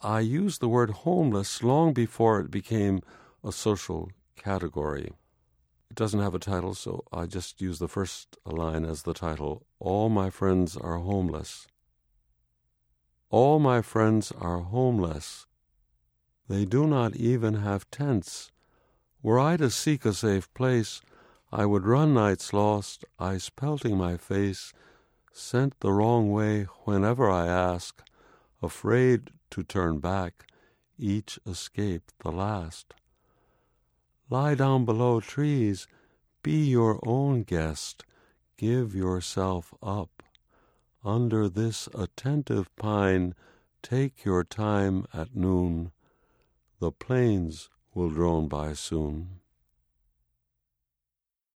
I used the word homeless long before it became a social category. It doesn't have a title, so I just use the first line as the title. All my friends are homeless. All my friends are homeless. They do not even have tents. Were I to seek a safe place, I would run nights lost, ice pelting my face, sent the wrong way whenever I ask, afraid to turn back, each escape the last. Lie down below trees, be your own guest, give yourself up. Under this attentive pine, take your time at noon. The plains will drone by soon.